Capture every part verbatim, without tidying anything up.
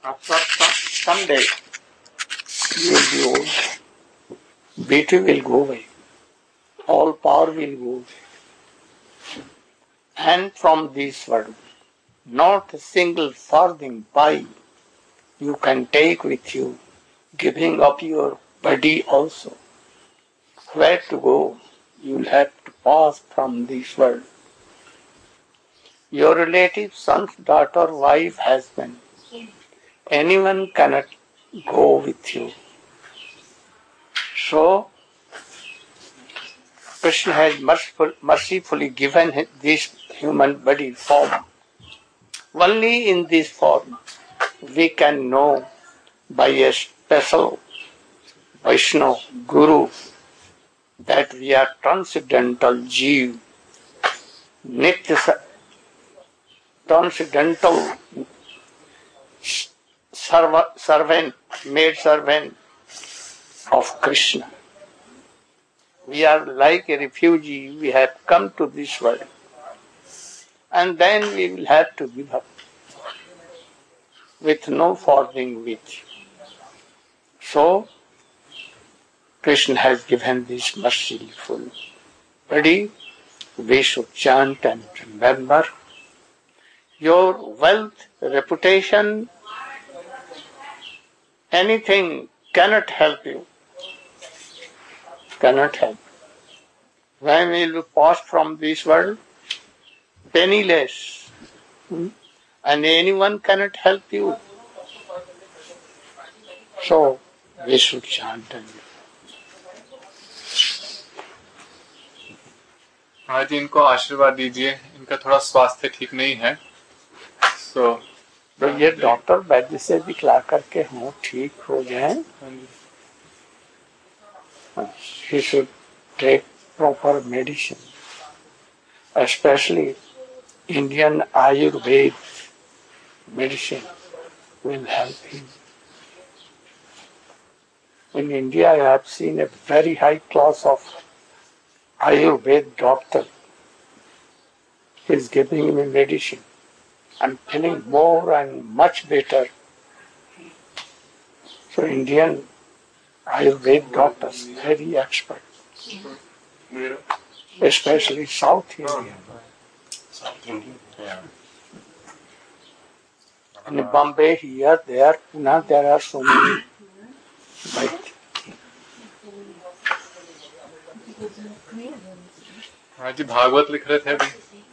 After some, someday you will be old. Beauty will go away. All power will go away. And from this world, not a single farthing buy you can take with you, giving up your body also. Where to go? You'll have to pass from this world. Your relative, son, daughter, wife, husband, anyone cannot go with you. So, Krishna has merciful, mercifully given this human body form. Only in this form we can know by a special Vaishnava Guru that we are transcendental Jeev, Nitya transcendental servant, maid servant of Krishna. We are like a refugee, we have come to this world. And then we will have to give up with no farthing with. So, Krishna has given this merciful body. We should chant and remember. Your wealth, reputation, anything cannot help you. Cannot help. When will you pass from this world? Penniless. Hmm? And anyone cannot help you. So, we should chant and हाँ जी, इनको आशीर्वाद दीजिए, इनका थोड़ा स्वास्थ्य ठीक नहीं है। so, तो ये डॉक्टर वैद्य से दिखला करके हम ठीक हो जाए। He should take proper medicine, especially Indian Ayurveda medicine will help him. In India, I have seen a very high class of Ayurveda doctor. He is giving me medicine. I'm feeling more and much better. So Indian Ayurveda doctors, very expert. Especially South Indian. South Indian, yeah. In Bombay, here, there, Pune, there are so many. Right. हाँ जी, भागवत लिख रहे थे अभी।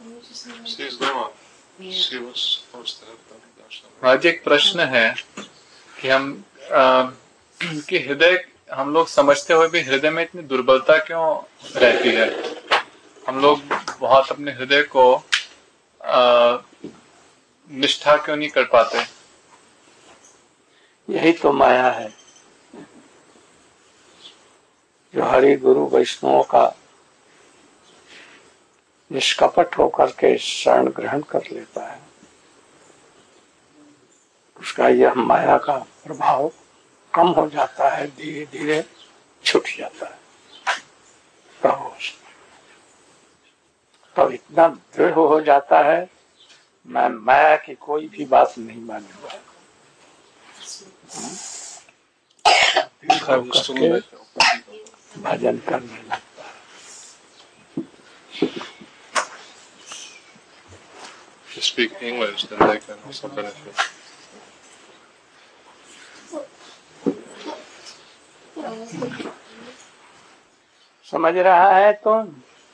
हाँ जी, एक प्रश्न है कि हम आ, कि हृदय, हम लोग समझते हुए भी हृदय में इतनी दुर्बलता क्यों रहती है? हम लोग बहुत अपने हृदय को आ, निष्ठा क्यों नहीं कर पाते? यही तो माया है जो हरि गुरु वैष्णव का निष्कपट होकर के शरण ग्रहण कर लेता है, उसका यह माया का प्रभाव कम हो जाता है, धीरे धीरे छूट जाता है। तो, तो इतना दृढ़ हो जाता है, मैं माया की कोई भी बात नहीं मानूंगा। भजन करने लगता है। If you speak English, then they can also benefit. समझ रहा है तुम?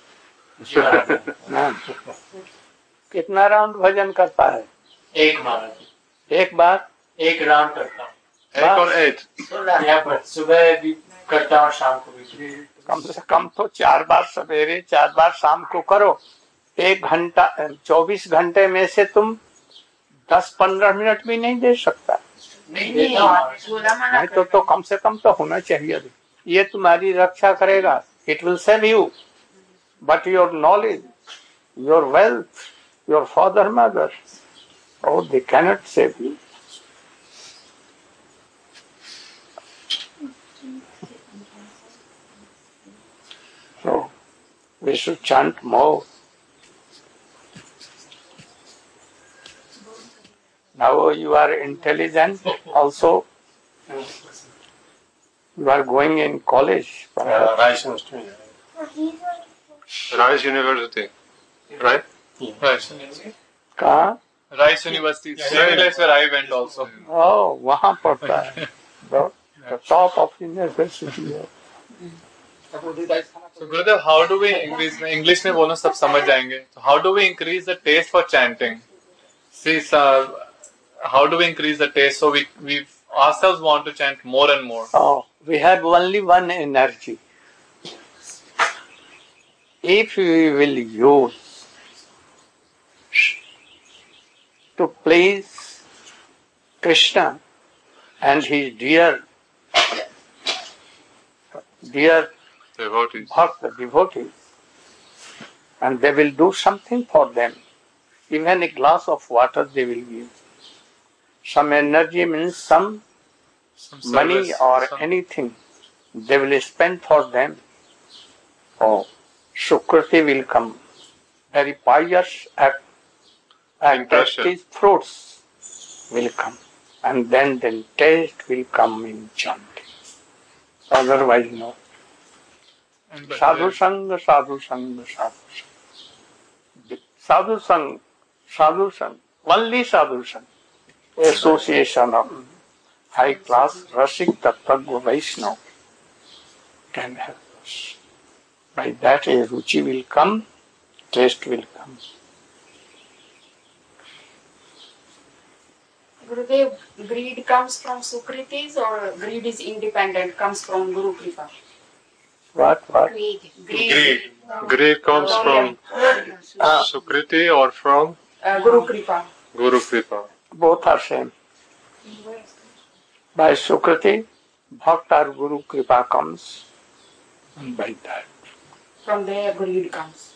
कितना राउंड भजन करता है? एक बार एक बार एक राउंड करता हूँ। एक और एट यहाँ पर सुबह भी करता हूँ, शाम को भी। कम से कम तो चार बार सवेरे, चार बार शाम को करो। एक घंटा, चौबीस घंटे में से तुम दस पंद्रह मिनट भी नहीं दे सकता। नहीं देता नहीं तो तो कम से कम तो होना चाहिए। ये तुम्हारी रक्षा करेगा। It will save you, but your knowledge, your wealth, your father, mother, oh, they cannot save you. So, we should chant more. Now you are intelligent also. You are going in college. Uh, Rice University. Rice University. Right? Rice कहाँ? Rice University. Same place where I went also. Oh, वहाँ पढ़ता है. The, the top of university है. So Gurudev, how do we increase? English में बोलो सब समझ जाएंगे. So how do we increase the taste for chanting? See, sir, how do we increase the taste so we we ourselves want to chant more and more? Oh, we have only one energy. If we will use to please Krishna and his dear, dear Devotees. bhakta, devotees, and they will do something for them. Even a glass of water they will give. Some energy means some Some money service, or some- anything they will spend for them. Oh, Sukriti will come. Very pious act, and Impression. tasty fruits will come. And then the taste will come in chanting. Otherwise, no. And but Sadhu there- Sangha, Sadhu Sangha, Sadhu Sangha. Sadhu Sangha, Sadhu Sangha, only Sadhu Sangha. Association of high class Rasik Tattva Vaishnava can help us. By that a ruchi will come, taste will come. Gurudev, greed comes from Sukritis or greed is independent, comes from Guru Kripa? What, what? Greed. Greed. Greed comes from Ah, Sukriti or from Uh, Guru Kripa. Guru Kripa. both are same. By Sukriti, Bhakta or Guru Kripa comes, and by that. From there, greed comes.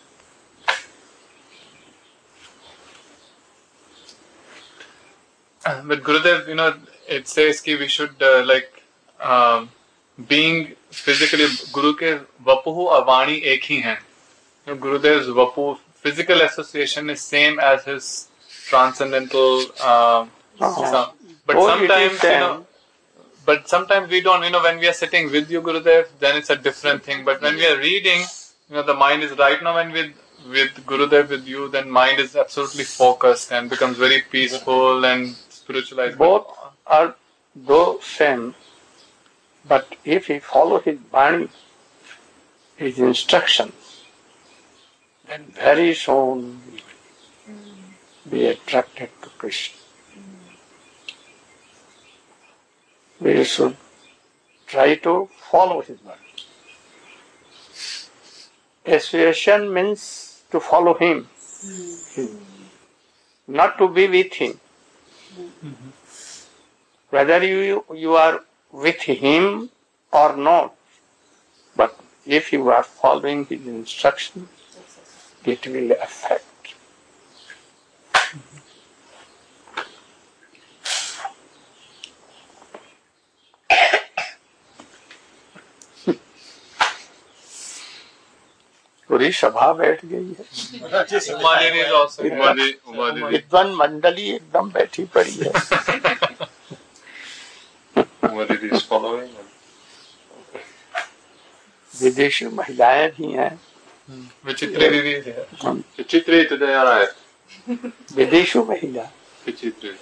But Gurudev, you know, it says कि we should uh, like um, being physically Guru के वपुहु और वाणी एक ही हैं. You know, Gurudev's vapu physical association is same as his transcendental. Uh, some, but Oh, it is sometimes you same. know, but sometimes we don't. You know, when we are sitting with you, Gurudev, then it's a different thing. But when we are reading, you know, the mind is right now. When with with Gurudev with you, then mind is absolutely focused and becomes very peaceful and spiritualized. Both are though same, but if we follow his Bani, his instructions, then very soon we will be attracted to Krishna. We should try to follow his Bani. Association means to follow him, not to be with him. Whether you, you are with him or not, but if you are following his instructions, it will affect. पूरी सभा बैठ गई है. Uma Devi is also here. Uma Devi, Uma Devi. विद्वान मंडली एकदम बैठी पड़ी है. Uma Devi is following. विदेशी महिलाएं भी हैं. Vichitra Devi is here. Chitri today arrived. विदेशी महिला. Chitri.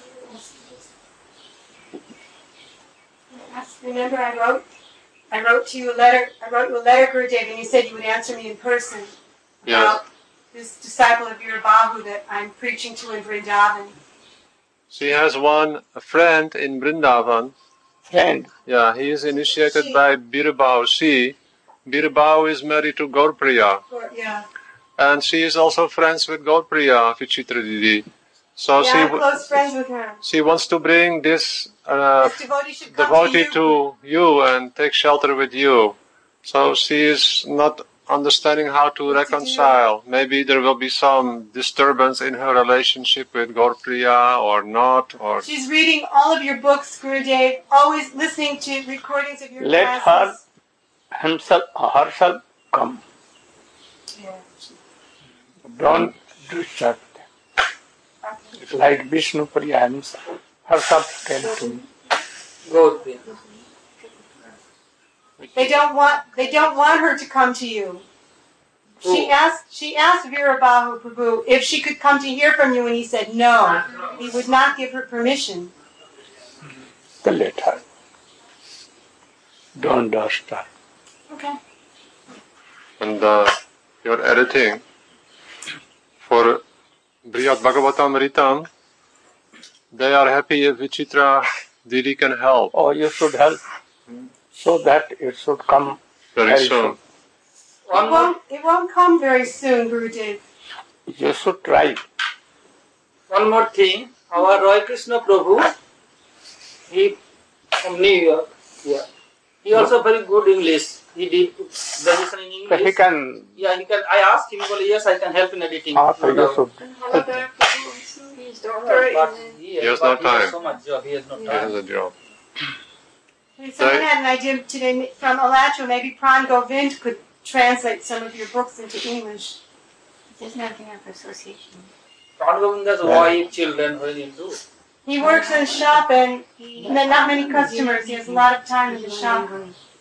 Remember, I wrote, I wrote to you a letter. I wrote you a letter, Gurudev, and you said you would answer me in person Yes. about this disciple of Virabahu that I'm preaching to in Vrindavan. She has one friend in Vrindavan. Friend. Yeah, he is initiated She. by Birabao. She, Birabao is married to Gaurpriya. Or, yeah, And she is also friends with Gaurpriya, Vichitra Didi. So yeah, she, I'm w- close friends with her. she wants to bring this uh, This devotee should come devotee to you. to you and take shelter with you. So she is not understanding how to What to do. reconcile. Maybe there will be some disturbance in her relationship with Gaurpriya or not. Or She's reading all of your books, Gurudev, always listening to recordings of your Let classes. himself, herself come. Yeah. Don't disturb them. Like Vishnu Pariyamsa. Harshad came to me. Go there. They don't want they don't want her to come to you. She Who? asked she asked Veerabahu Prabhu if she could come to hear from you, and he said no. He would not give her permission. Then let her. Don't dust her. Okay. And uh, your editing for Brihad Bhagavatamritam, they are happy if Vichitra Didi can help. Or you should help so that it should come Very very soon. soon. It One more, won't it won't come very soon, Gurudev. You should try. one more thing. Our Roy Krishna Prabhu, he from New York. Yeah. He also very good English. He did graduation in So he English. can, Yeah, he can. I asked him. Well, yes, I can help in editing. ah, so No you doubt. should help. He's doctorate. But he, He has but no he time. has so much job. He has no He has time. a job. Someone Right. had an idea today from Alachua, maybe Pran Govind could translate some of your books into English. There's nothing of association. Pran Govinda's wife, children, what will he do? He works in a shop and he, not many customers. He has a lot of time in the shop.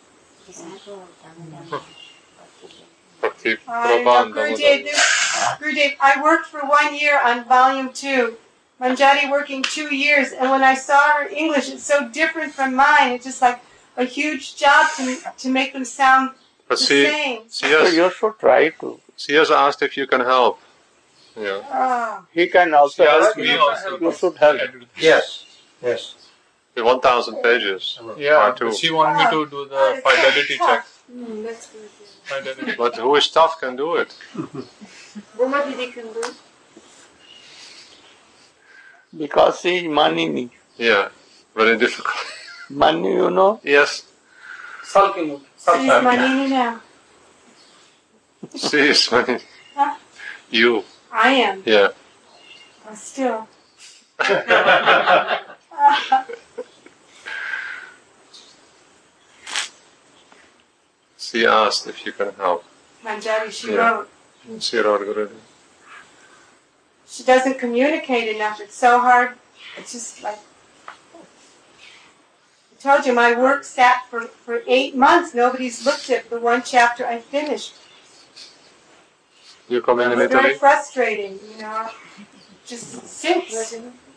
Bhakti I know, Prabhan Gurudev, Damodar. this- Gurudev, I worked for one year on volume two. Manjari working two years, and when I saw her English, it's so different from mine. It's just like a huge job to to make them sound the But she, same. she, So has, you should try to. she has asked if you can help. Yeah. Oh. He can also She help asked me you. also. You should help. Yes, yes. With one thousand pages. Yeah, Part two. but she wanted me to do the Oh, it's so fidelity tough. check. Mm, that's good. Fidelity. But who is tough can do it. Boma Didi can do. Because she is Manini. Yeah. Very difficult. Mani, you know, Yes. Sulky mood. She's Sulky. Manini now. She is many. Huh? You. I am. Yeah. But still. She asked if you can help. Manjari, she Yeah. wrote. She wrote Gurudev. She doesn't communicate enough. It's so hard. It's just like. I told you, my work sat for, for eight months. Nobody's looked at the one chapter I finished. You come in in It's very Italy? frustrating, you know. Just sits.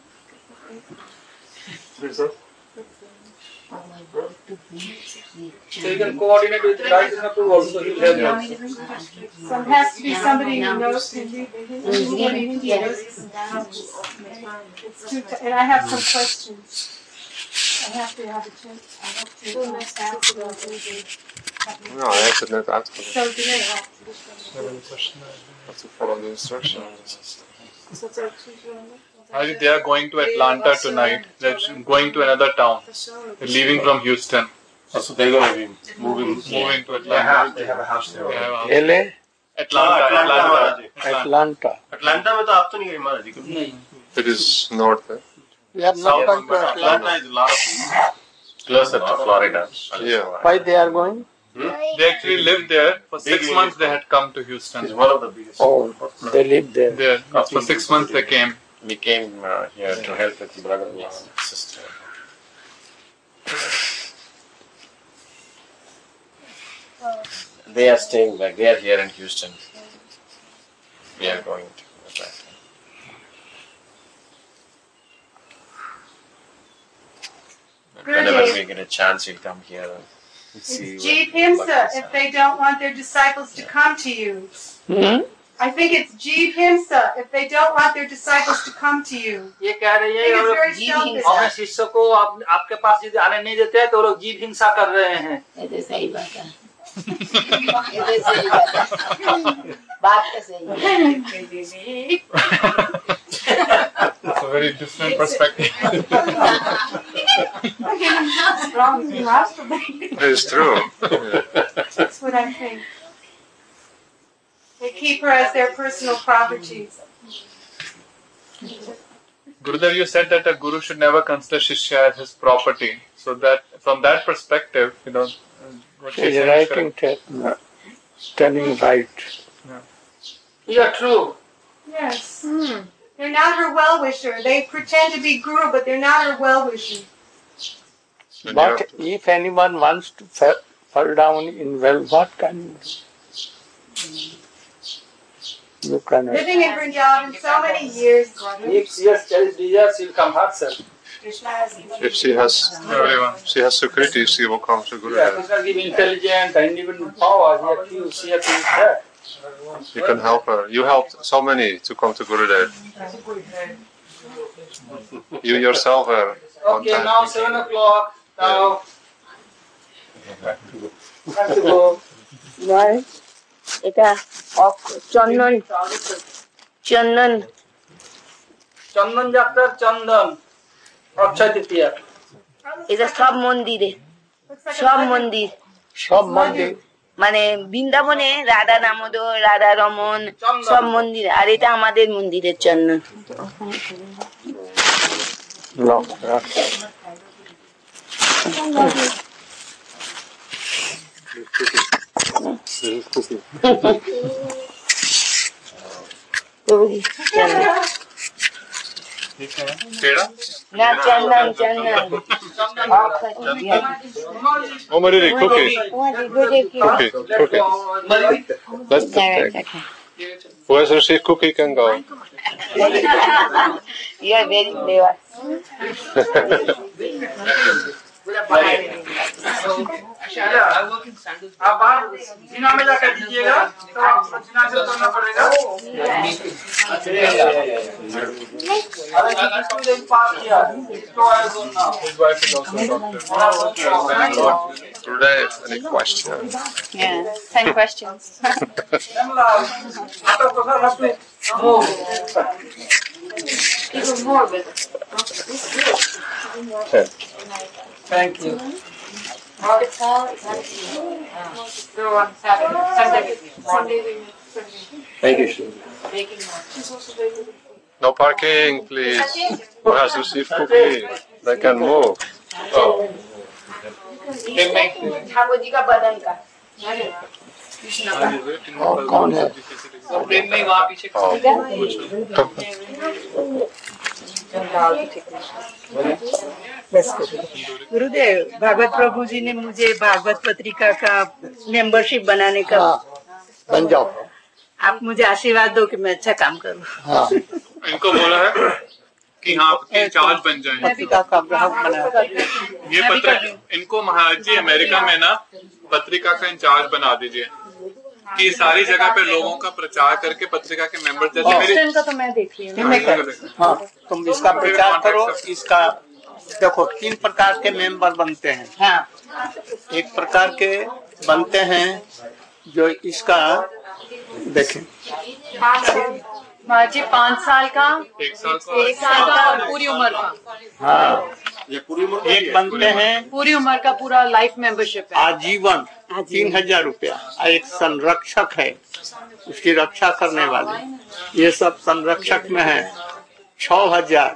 So you can coordinate with Roy Krishna Prabhu also. He will help you. So it has to be somebody who knows can read the Hindi. It's too t- and I have some questions. I have to have a chance. I have to ask those. No, I answered net uitgelegd. So today, Have to follow the instructions. Hari, they are going to Atlanta tonight. They're going to another town. They're leaving from Houston. So they're going to be moving. Moving to They have, Atlanta. they have a house there. They have a- L A, Atlanta, Atlanta. Atlanta. Atlanta में तो आप तो नहीं गए महाराज जी कभी? नहीं. It is north. Eh? We are not going to Atlanta. Atlanta is a lot of closer to Florida. Yeah. Why they are going? They actually lived there. For six Big months they area. had come to It's Houston. one of the biggest. Oh, they live there. There. For six months they came. We came uh, here to help with the brother and sister. They are staying back. They are here in Houston. We are going to Atlanta. Whenever we get a chance, we'll come here and see. it's what- Jeev what Himsa is if they don't want their disciples to come to you. Hmm? I think it's Jeev Himsa if they don't want their disciples to come to you. ये कह रही I है think it's और very जीव selfish. अपने शिष्य को आप, आपके पास यदि आने नहीं देते हैं तो लोग जीव हिंसा कर रहे हैं. ये तो सही बात है ये तो सही बात है बात तो सही है It's a very different perspective. What's wrong with you, masturbate? It's true. Yeah. That's what I think. They keep her as their personal property. Gurudev, you said that a guru should never consider Shishya as his property. So that from that perspective, you know, what She she's is saying is writing, correct. te- telling right. Yeah, true. Yes. They're not her well-wisher. They pretend to be guru, but they're not her well-wisher. But if anyone wants to fall, fall down in well, what can you do? You cannot. Living in Vrindavan so many years. If she has cherish desire, she will come herself. If she has she has Sukriti, she will come to Yeah, Gurudev. Krishna give intelligence and even power. She has to, she has to use that. You can help her. You helped so many to come to Gurudev. You yourself were one Okay, time. now seven o'clock. Now, have to go. Why? এটা চন্দন চন্দন চন্দন যাত্রার চন্দন অক্ষয় তৃতীয়া এটা সব মন্দিরে সব মন্দির সব মন্দির মানে বৃন্দাবনে রাধা দামোদর রাধা রমন সব মন্দির আর এটা আমাদের মন্দিরের চন্দন Lock, lock. না চন্দন চন্দন Oh, Mariri, cookie. Cookie, cookie. Let's take. Who has received cookie can go. You are very clever. आप बाहर जीना में जाकर दीजिएगा तो आपको जीना से करना पड़ेगा अरे जिसने पास किया इसको I don't know His wife is also a doctor. Gurudev, any questions? Yeah, ten questions. Even more with it. Thank you. Go on Saturday, Sunday, Sunday. Thank you, Shri. No parking, please. Who has received cookie? They can move. Oh. Thakur ji का बदन का और कौन है गुरुदेव भागवत प्रभु जी ने मुझे भागवत पत्रिका का मेंबरशिप बनाने का बन जाओ आप मुझे आशीर्वाद दो कि मैं अच्छा काम करूं। हाँ इनको बोला है कि हाँ आपके इंचार्ज बन जाएं। पत्रिका का ग्राहक बना ये पत्र इनको महाराज जी अमेरिका में ना पत्रिका का इंचार्ज बना दीजिए कि सारी जगह पे लोगों का प्रचार करके पत्रिका के मेंबर जैसे मेरी का तो मैं देख रही हूँ। हाँ तुम इसका प्रचार करो। इसका देखो तीन प्रकार के मेंबर बनते हैं। हाँ एक प्रकार के बनते हैं जो इसका देखें महाराज जी पाँच साल का एक साल का एक साल का और पूरी उम्र का हाँ एक बनते हैं पूरी उम्र का पूरा लाइफ मेंबरशिप है। आजीवन तीन हजार रुपया। एक संरक्षक है उसकी रक्षा करने वाले ये सब संरक्षक में है छह हजार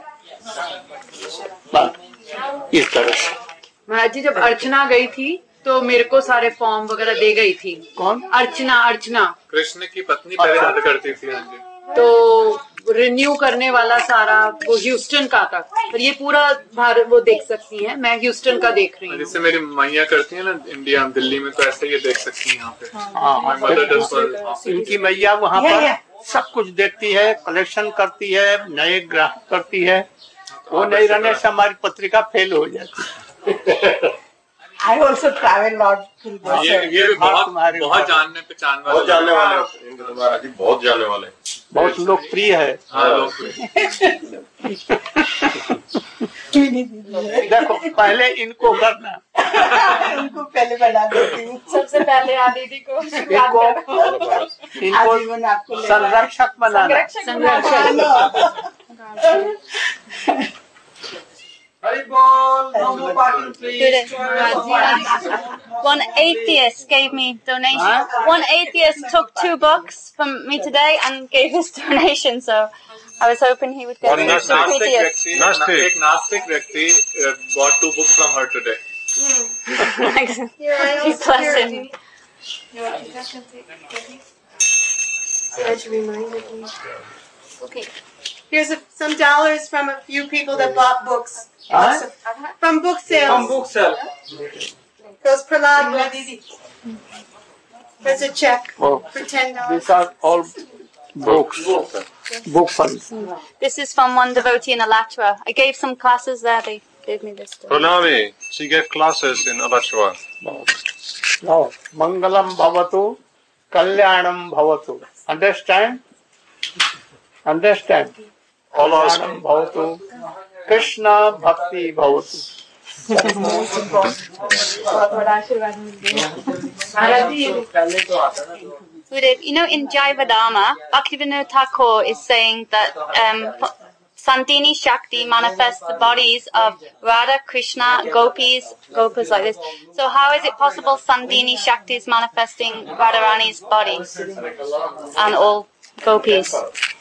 इस तरह से। महाराज जी जब अर्चना गई थी तो मेरे को सारे फॉर्म वगैरह दे गई थी। कौन? अर्चना अर्चना कृष्ण की पत्नी पहले याद करती थी। हाँ जी तो रिन्यू करने वाला सारा वो ह्यूस्टन का था पर ये पूरा भारत वो देख सकती है। मैं ह्यूस्टन का देख रही हूँ। जैसे मेरी मैया करती है ना इंडिया दिल्ली में तो ऐसे ये देख सकती है यहाँ पे। हाँ My mother does for- इनकी मैया वहाँ पर सब कुछ देखती है कलेक्शन करती है नए ग्राहक करती है। वो नहीं रहने से हमारी पत्रिका फेल हो जाती है। I also travel lot. ये ये भी बहुत बहुत जानने पहचान वाले बहुत जानने वाले हैं। इनको तो महाराज जी बहुत जानने वाले हैं। बहुत लोकप्रिय है। हाँ लोग देखो पहले इनको करना उनको पहले बना देती हूँ। सबसे पहले आदिति को इनको इनको आजीवन आपको लेना। संरक्षक बनाना। हरि बोल नमो Patil please One atheist gave me donation. Huh? One atheist took two books from me today and gave his donation. So I was hoping he would get One some naastik नास्तिक critics. व्यक्ति नास्तिक। एक नास्तिक व्यक्ति uh, bought two books from her today. He's blessing. Glad you reminded me. Okay. Here's a, some dollars from a few people that bought books. Huh? From book sales. From book sale. Those Prahlad books. There's a check Oh, for ten dollars. these are all books. Book funds. This is from one devotee in Alachua. I gave some classes there. They gave me this. Pranami, she gave classes in Alachua. Now, Mangalam Bhavatu, Kalyanam Bhavatu. Understand? Understand? All our Kalyanam Bhavatu, Krishna Bhakti Bhavatu. Gurudev, you know, in Jaivadama, Bhaktivinoda Thakur is saying that um, Sandini Shakti manifests the bodies of Radha, Krishna, gopis, gopas like this. So how is it possible Sandini Shakti is manifesting Radharani's body and all gopis?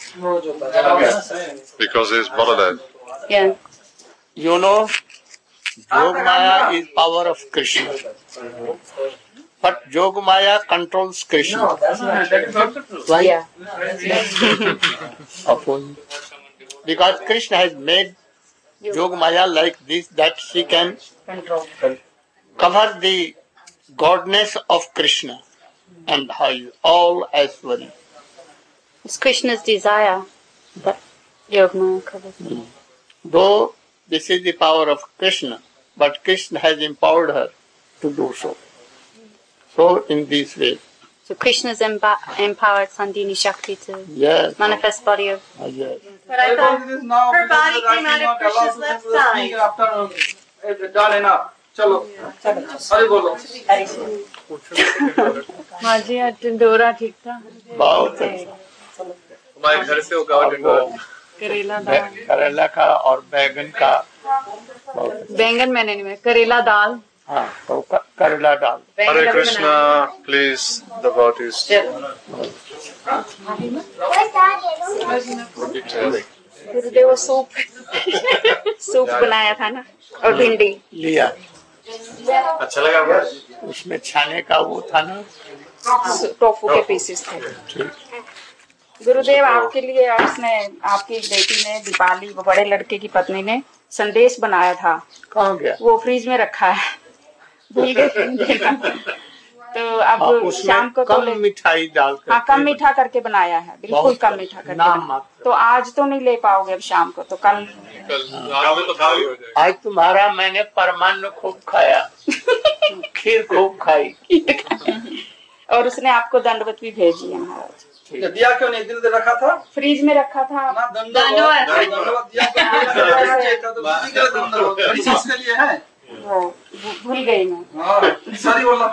Because it's Baladev. Yeah. You know, Yogamaya is power of Krishna. But Yogamaya controls Krishna. Why? Yeah. Opposite. Because Krishna has made Yogamaya like this, that she can cover the godness of Krishna and hide all Aishwarya. It's Krishna's desire that Yogamaya covers. Mm. Though this is the power of Krishna, but Krishna has empowered her to do so. So in this way. So Krishna's emba- empowered Sandini Shakti to Yes. manifest body of... Uh, yes. But I thought her body came out of Krishna's left side. After done enough. Chalo. Hari bolo. हाँ जी आज टिंडोरा ठीक था बहुत अच्छा। हमारे घर से होगा टिंडोरा करेला दाल करेला का और बैगन का बहुत अच्छा। बैंगन मैंने नहीं करेला दाल हाँ तो करेला दाल। Hare Krishna, please, devotees. गुरुदेव वो सूप सूप बनाया था ना और भिंडी लिया। अच्छा लगा आपको? उसमें छाने का वो था ना टोफू के पीसेस थे गुरुदेव आपके लिए उसने आपकी बेटी ने दीपाली वो बड़े लड़के की पत्नी ने संदेश बनाया था कहाँ गया वो फ्रिज में रखा है भूल गए तो अब शाम को कम मिठाई डाल कर हाँ कम मीठा करके बनाया है बिल्कुल कम मीठा करके बनाया। तो आज तो नहीं ले पाओगे अब शाम को तो कल आज तुम्हारा मैंने परमान्न खूब खाया खीर खूब खाई और उसने आपको दंडवत भी भेजी है महाराज दिया क्यों नहीं दिल दे रखा था फ्रिज में रखा था ना दंडवत दंडवत दिया के लिए है वो भूल गई मैं सॉरी बोला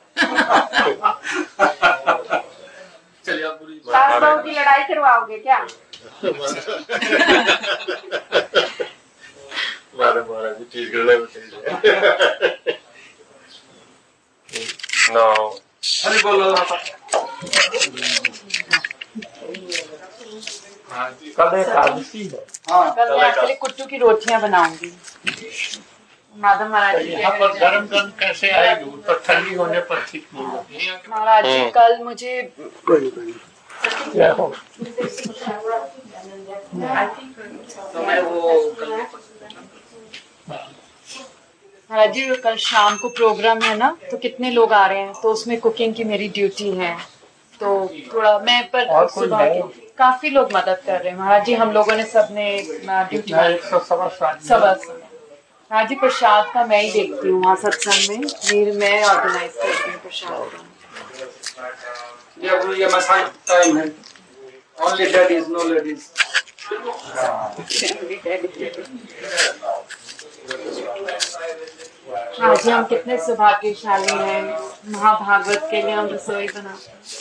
चलिए आप पूरी सास बहू की लड़ाई करवाओगे क्या Madam Maharaj, it is good. No. अरे बोलो कल एकादशी है। हाँ कल मैं आपके लिए कुट्टू की रोटियां बनाऊंगी माधव महाराज जी यहाँ पर गर्म गर्म कैसे आएगी तो ठंडी होने पर ठीक नहीं होगी। महाराज जी कल मुझे क्या हो तो मैं वो महाराज जी कल शाम को प्रोग्राम है ना तो कितने लोग आ रहे हैं तो उसमें कुकिंग की मेरी ड्यूटी है तो थोड़ा मैं पर सुबह के काफी लोग मदद कर रहे हैं महाराज जी हम लोगों ने सबने ड्यूटी सब हाँ जी प्रसाद का मैं ही देखती हूँ वहाँ सत्संग में फिर मैं ऑर्गेनाइज करती हूँ प्रसाद का ये वो ये मसाला टाइम है ओनली डैडीज नो लेडीज हाँ जी हम कितने सौभाग्यशाली हैं महाभागवत के लिए हम रसोई बना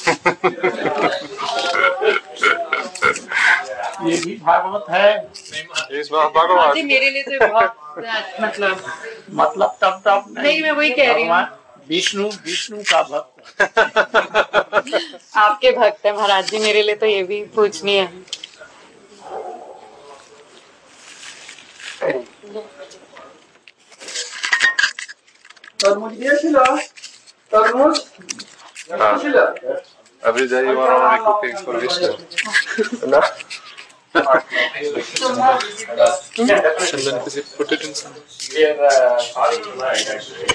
ये भी भागवत है इस महाभागवत जी मेरे लिए तो बहुत मतलब मतलब तब तब नहीं मैं वही कह रही हूँ विष्णु विष्णु का भक्त आपके भक्त है महाराज जी मेरे लिए तो ये भी पूछनीय है तरमुज दिएছিলা तरमुज দিয়েছিলা Every day you are only cooking for Vishnu. No? Chandan, put it in some. We are uh, calling tonight actually.